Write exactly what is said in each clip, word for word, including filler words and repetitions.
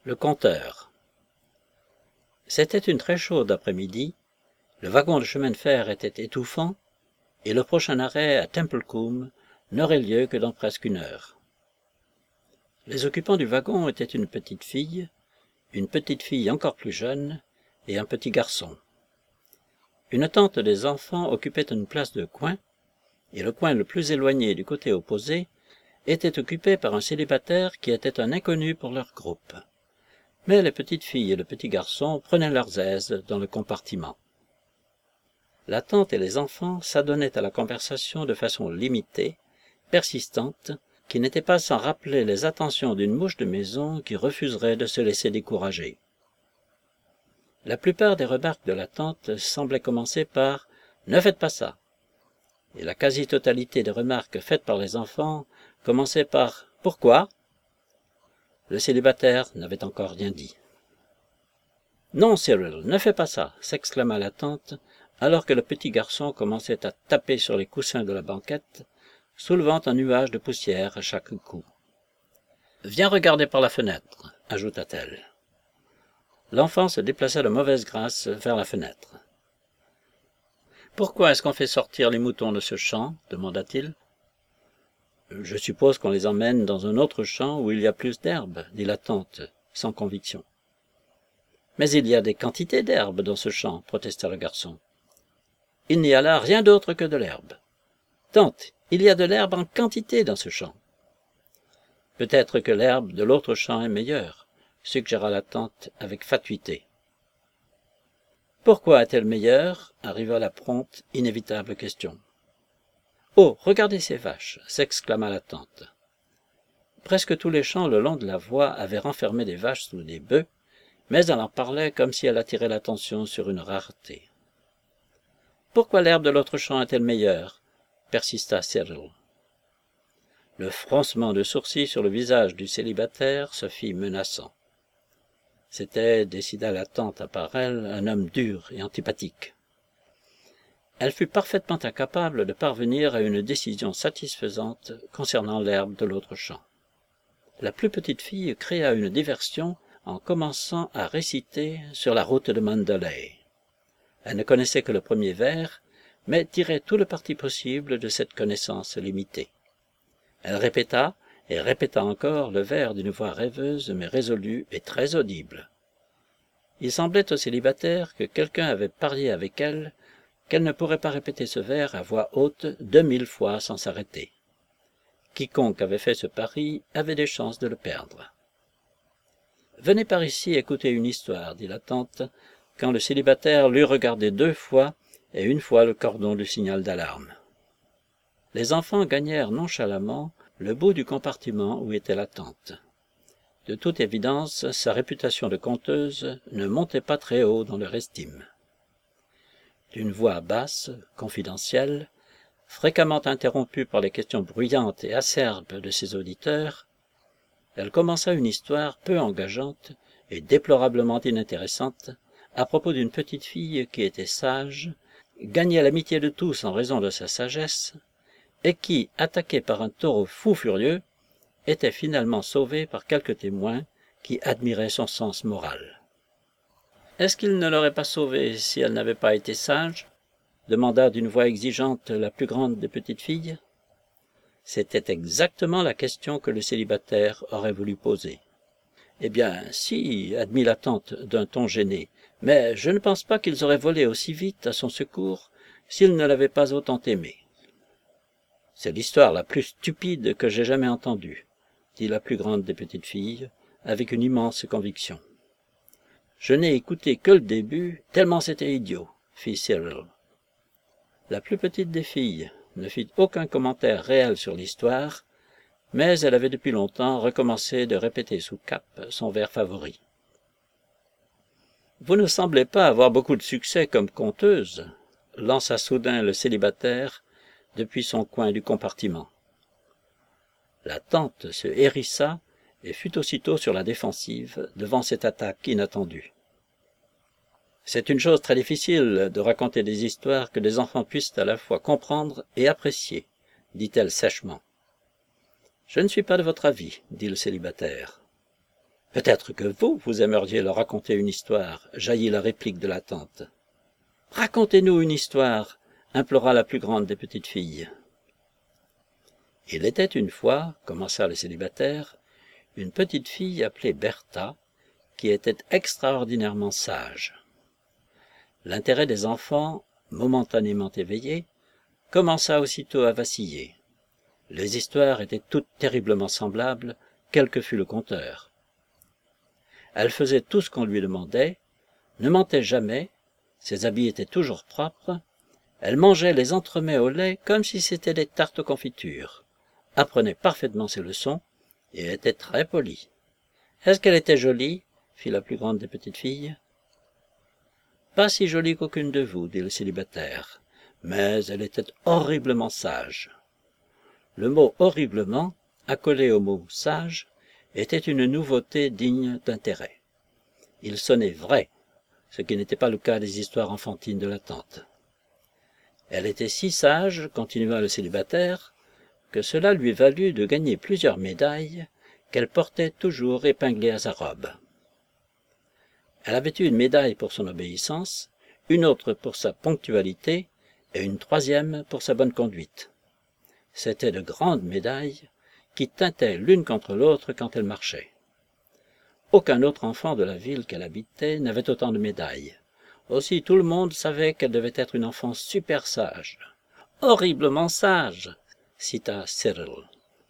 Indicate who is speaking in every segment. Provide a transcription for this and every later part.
Speaker 1: Le compteur. C'était une très chaude après-midi, le wagon de chemin de fer était étouffant, et le prochain arrêt à Templecombe n'aurait lieu que dans presque une heure. Les occupants du wagon étaient une petite fille, une petite fille encore plus jeune, et un petit garçon. Une tante des enfants occupait une place de coin, et le coin le plus éloigné du côté opposé était occupé par un célibataire qui était un inconnu pour leur groupe. Mais les petites filles et le petit garçon prenaient leurs aises dans le compartiment. La tante et les enfants s'adonnaient à la conversation de façon limitée, persistante, qui n'était pas sans rappeler les attentions d'une mouche de maison qui refuserait de se laisser décourager. La plupart des remarques de la tante semblaient commencer par « Ne faites pas ça », et la quasi-totalité des remarques faites par les enfants commençaient par « Pourquoi ?» Le célibataire n'avait encore rien dit. « Non, Cyril, ne fais pas ça !» s'exclama la tante, alors que le petit garçon commençait à taper sur les coussins de la banquette, soulevant un nuage de poussière à chaque coup. « Viens regarder par la fenêtre » ajouta-t-elle. L'enfant se déplaça de mauvaise grâce vers la fenêtre. « Pourquoi est-ce qu'on fait sortir les moutons de ce champ » demanda-t-il. « Je suppose qu'on les emmène dans un autre champ où il y a plus d'herbe, » dit la tante, sans conviction. « Mais il y a des quantités d'herbe dans ce champ, » protesta le garçon. « Il n'y a là rien d'autre que de l'herbe. »« Tante, il y a de l'herbe en quantité dans ce champ. »« Peut-être que l'herbe de l'autre champ est meilleure, » suggéra la tante avec fatuité. « Pourquoi est-elle meilleure » arriva la prompte, inévitable question. « Oh, regardez ces vaches » s'exclama la tante. Presque tous les champs le long de la voie avaient renfermé des vaches sous des bœufs, mais elle en parlait comme si elle attirait l'attention sur une rareté. « Pourquoi l'herbe de l'autre champ est-elle meilleure » persista Cyril. Le froncement de sourcils sur le visage du célibataire se fit menaçant. C'était, décida la tante à part elle, un homme dur et antipathique. Elle fut parfaitement incapable de parvenir à une décision satisfaisante concernant l'herbe de l'autre champ. La plus petite fille créa une diversion en commençant à réciter sur la route de Mandalay. Elle ne connaissait que le premier vers, mais tirait tout le parti possible de cette connaissance limitée. Elle répéta et répéta encore le vers d'une voix rêveuse mais résolue et très audible. Il semblait au célibataire que quelqu'un avait parié avec elle qu'elle ne pourrait pas répéter ce vers à voix haute deux mille fois sans s'arrêter. Quiconque avait fait ce pari avait des chances de le perdre. « Venez par ici écouter une histoire, » dit la tante, quand le célibataire l'eut regardé deux fois et une fois le cordon du signal d'alarme. Les enfants gagnèrent nonchalamment le bout du compartiment où était la tante. De toute évidence, sa réputation de conteuse ne montait pas très haut dans leur estime. D'une voix basse, confidentielle, fréquemment interrompue par les questions bruyantes et acerbes de ses auditeurs, elle commença une histoire peu engageante et déplorablement inintéressante à propos d'une petite fille qui était sage, gagnait l'amitié de tous en raison de sa sagesse, et qui, attaquée par un taureau fou furieux, était finalement sauvée par quelques témoins qui admiraient son sens moral. « Est-ce qu'il ne l'aurait pas sauvée si elle n'avait pas été sage ?» demanda d'une voix exigeante la plus grande des petites filles. C'était exactement la question que le célibataire aurait voulu poser. « Eh bien, si, » admit la tante d'un ton gêné, « mais je ne pense pas qu'ils auraient volé aussi vite à son secours s'ils ne l'avaient pas autant aimée. »« C'est l'histoire la plus stupide que j'ai jamais entendue, » dit la plus grande des petites filles, avec une immense conviction. « Je n'ai écouté que le début, tellement c'était idiot, » fit Cyril. La plus petite des filles ne fit aucun commentaire réel sur l'histoire, mais elle avait depuis longtemps recommencé de répéter sous cape son vers favori. « Vous ne semblez pas avoir beaucoup de succès comme conteuse, » lança soudain le célibataire depuis son coin du compartiment. La tante se hérissa et fut aussitôt sur la défensive devant cette attaque inattendue. « C'est une chose très difficile de raconter des histoires que des enfants puissent à la fois comprendre et apprécier, » dit-elle sèchement. « Je ne suis pas de votre avis, » dit le célibataire. « Peut-être que vous, vous aimeriez leur raconter une histoire, » jaillit la réplique de la tante. « Racontez-nous une histoire, » implora la plus grande des petites filles. « Il était une fois, » commença le célibataire, « une petite fille appelée Bertha, qui était extraordinairement sage. L'intérêt des enfants, momentanément éveillé, commença aussitôt à vaciller. Les histoires étaient toutes terriblement semblables, quel que fût le conteur. Elle faisait tout ce qu'on lui demandait, ne mentait jamais, ses habits étaient toujours propres, elle mangeait les entremets au lait comme si c'étaient des tartes aux confitures, apprenait parfaitement ses leçons et était très polie. Est-ce qu'elle était jolie ? Fit la plus grande des petites filles. Pas si jolie qu'aucune de vous, dit le célibataire, mais elle était horriblement sage. Le mot horriblement, accolé au mot sage, était une nouveauté digne d'intérêt. Il sonnait vrai, ce qui n'était pas le cas des histoires enfantines de la tante. Elle était si sage, continua le célibataire, que cela lui valut de gagner plusieurs médailles qu'elle portait toujours épinglées à sa robe. Elle avait eu une médaille pour son obéissance, une autre pour sa ponctualité et une troisième pour sa bonne conduite. C'étaient de grandes médailles qui tintaient l'une contre l'autre quand elle marchait. Aucun autre enfant de la ville qu'elle habitait n'avait autant de médailles. Aussi tout le monde savait qu'elle devait être une enfant super sage. « Horriblement sage !» cita Cyril.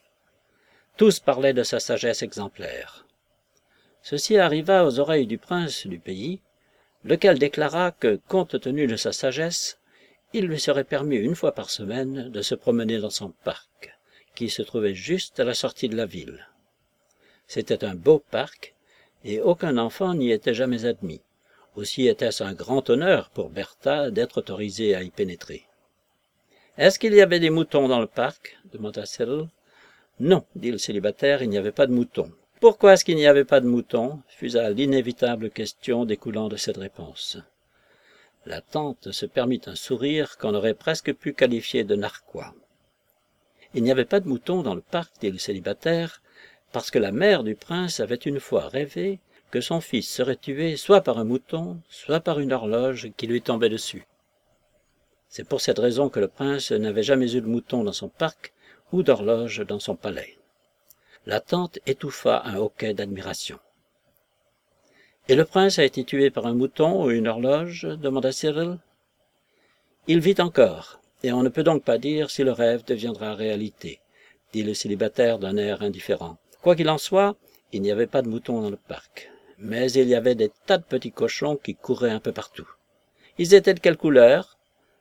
Speaker 1: Tous parlaient de sa sagesse exemplaire. Ceci arriva aux oreilles du prince du pays, lequel déclara que, compte tenu de sa sagesse, il lui serait permis une fois par semaine de se promener dans son parc, qui se trouvait juste à la sortie de la ville. C'était un beau parc, et aucun enfant n'y était jamais admis. Aussi était-ce un grand honneur pour Bertha d'être autorisée à y pénétrer. « Est-ce qu'il y avait des moutons dans le parc » demanda Cyril. « Non, dit le célibataire, il n'y avait pas de moutons. »« Pourquoi est-ce qu'il n'y avait pas de moutons » fusa l'inévitable question découlant de cette réponse. La tante se permit un sourire qu'on aurait presque pu qualifier de narquois. « Il n'y avait pas de moutons dans le parc, dit le célibataire, parce que la mère du prince avait une fois rêvé que son fils serait tué soit par un mouton, soit par une horloge qui lui tombait dessus. C'est pour cette raison que le prince n'avait jamais eu de mouton dans son parc ou d'horloge dans son palais. » La tante étouffa un hoquet d'admiration. « Et le prince a été tué par un mouton ou une horloge ?» demanda Cyril. « Il vit encore, et on ne peut donc pas dire si le rêve deviendra réalité, » dit le célibataire d'un air indifférent. Quoi qu'il en soit, il n'y avait pas de moutons dans le parc, mais il y avait des tas de petits cochons qui couraient un peu partout. Ils étaient de quelle couleur ?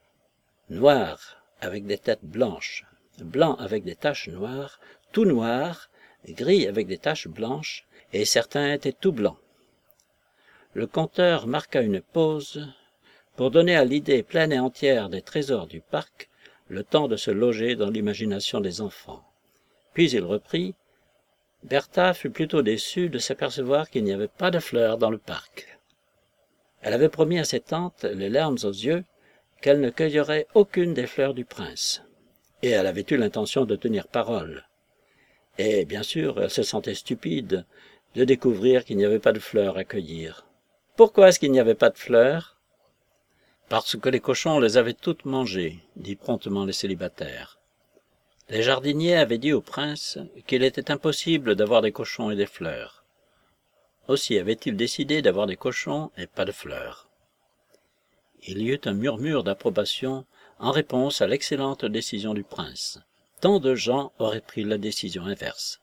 Speaker 1: Noirs, avec des têtes blanches, blancs avec des taches noires, tout noirs, gris avec des taches blanches, et certains étaient tout blancs. Le conteur marqua une pause pour donner à l'idée pleine et entière des trésors du parc le temps de se loger dans l'imagination des enfants. Puis il reprit. Bertha fut plutôt déçue de s'apercevoir qu'il n'y avait pas de fleurs dans le parc. Elle avait promis à ses tantes, les larmes aux yeux, qu'elle ne cueillerait aucune des fleurs du prince. Et elle avait eu l'intention de tenir parole. Et bien sûr, elle se sentait stupide de découvrir qu'il n'y avait pas de fleurs à cueillir. Pourquoi est-ce qu'il n'y avait pas de fleurs ? Parce que les cochons les avaient toutes mangées, dit promptement le célibataire. Les jardiniers avaient dit au prince qu'il était impossible d'avoir des cochons et des fleurs. Aussi avait-il décidé d'avoir des cochons et pas de fleurs. Il y eut un murmure d'approbation en réponse à l'excellente décision du prince. Tant de gens auraient pris la décision inverse.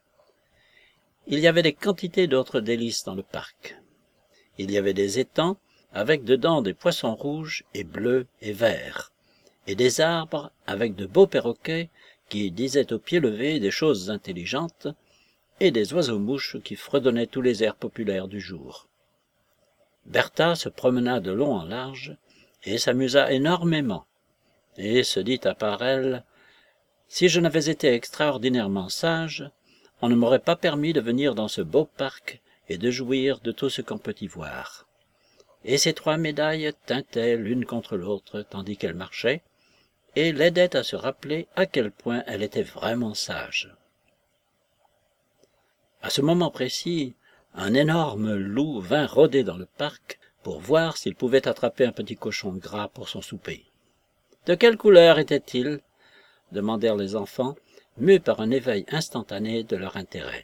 Speaker 1: Il y avait des quantités d'autres délices dans le parc. Il y avait des étangs avec dedans des poissons rouges et bleus et verts, et des arbres avec de beaux perroquets qui disaient au pied levé des choses intelligentes, et des oiseaux-mouches qui fredonnaient tous les airs populaires du jour. Bertha se promena de long en large et s'amusa énormément, et se dit à part elle, « Si je n'avais été extraordinairement sage, on ne m'aurait pas permis de venir dans ce beau parc et de jouir de tout ce qu'on peut y voir. » Et ces trois médailles tintaient l'une contre l'autre tandis qu'elle marchait, et l'aidaient à se rappeler à quel point elle était vraiment sage. À ce moment précis, un énorme loup vint rôder dans le parc pour voir s'il pouvait attraper un petit cochon gras pour son souper. « De quelle couleur était-il » demandèrent les enfants, mus par un éveil instantané de leur intérêt.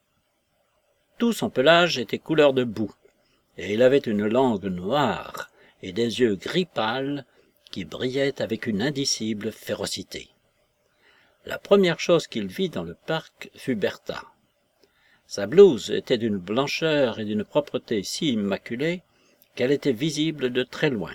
Speaker 1: Tout son pelage était couleur de boue, et il avait une langue noire et des yeux gris pâle qui brillaient avec une indicible férocité. La première chose qu'il vit dans le parc fut Bertha. Sa blouse était d'une blancheur et d'une propreté si immaculée qu'elle était visible de très loin.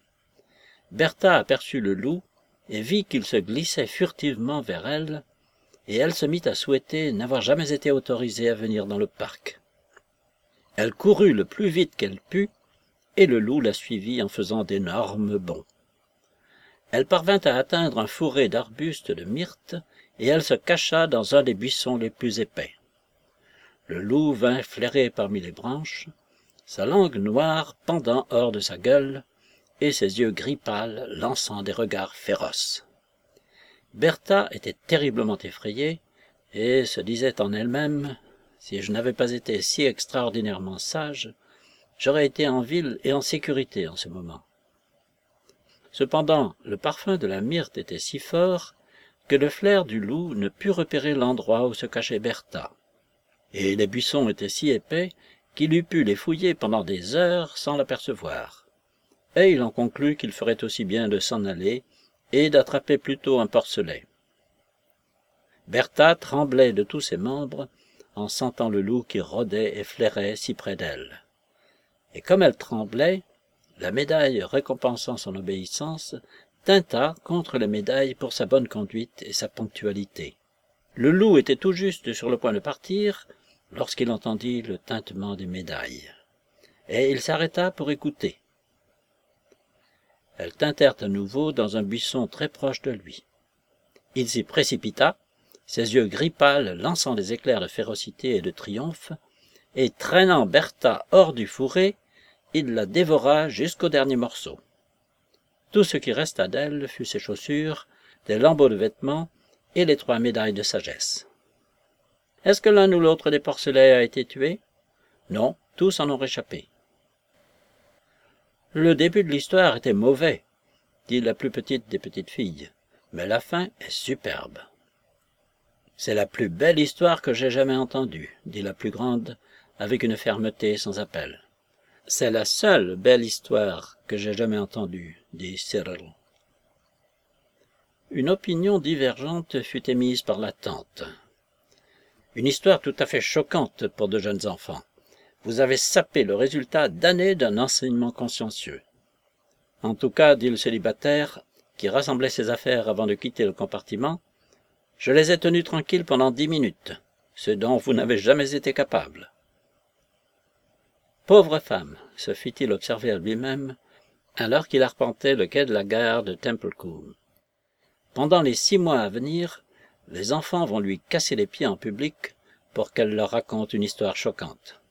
Speaker 1: Bertha aperçut le loup et vit qu'il se glissait furtivement vers elle, et elle se mit à souhaiter n'avoir jamais été autorisée à venir dans le parc. Elle courut le plus vite qu'elle put, et le loup la suivit en faisant d'énormes bonds. Elle parvint à atteindre un fourré d'arbustes de myrte, et elle se cacha dans un des buissons les plus épais. Le loup vint flairer parmi les branches, sa langue noire pendant hors de sa gueule, et ses yeux gris pâles lançant des regards féroces. Bertha était terriblement effrayée, et se disait en elle-même « Si je n'avais pas été si extraordinairement sage, j'aurais été en ville et en sécurité en ce moment. » Cependant, le parfum de la myrte était si fort que le flair du loup ne put repérer l'endroit où se cachait Bertha, et les buissons étaient si épais qu'il eût pu les fouiller pendant des heures sans l'apercevoir. Et il en conclut qu'il ferait aussi bien de s'en aller et d'attraper plutôt un porcelet. Bertha tremblait de tous ses membres en sentant le loup qui rôdait et flairait si près d'elle. Et comme elle tremblait, la médaille récompensant son obéissance tinta contre les médailles pour sa bonne conduite et sa ponctualité. Le loup était tout juste sur le point de partir lorsqu'il entendit le tintement des médailles, et il s'arrêta pour écouter. Elles tintèrent à nouveau dans un buisson très proche de lui. Il s'y précipita, ses yeux gris pâles lançant des éclairs de férocité et de triomphe, et traînant Bertha hors du fourré, il la dévora jusqu'au dernier morceau. Tout ce qui resta d'elle fut ses chaussures, des lambeaux de vêtements et les trois médailles de sagesse. Est-ce que l'un ou l'autre des porcelets a été tué? Non, tous en ont réchappé. Le début de l'histoire était mauvais, dit la plus petite des petites filles, mais la fin est superbe. C'est la plus belle histoire que j'ai jamais entendue, dit la plus grande, avec une fermeté sans appel. C'est la seule belle histoire que j'ai jamais entendue, dit Cyril. Une opinion divergente fut émise par la tante. Une histoire tout à fait choquante pour de jeunes enfants. Vous avez sapé le résultat d'années d'un enseignement consciencieux. En tout cas, dit le célibataire, qui rassemblait ses affaires avant de quitter le compartiment, je les ai tenus tranquilles pendant dix minutes, ce dont vous n'avez jamais été capable. Pauvre femme, se fit-il observer à lui-même, alors qu'il arpentait le quai de la gare de Templecombe. Pendant les six mois à venir, les enfants vont lui casser les pieds en public pour qu'elle leur raconte une histoire choquante.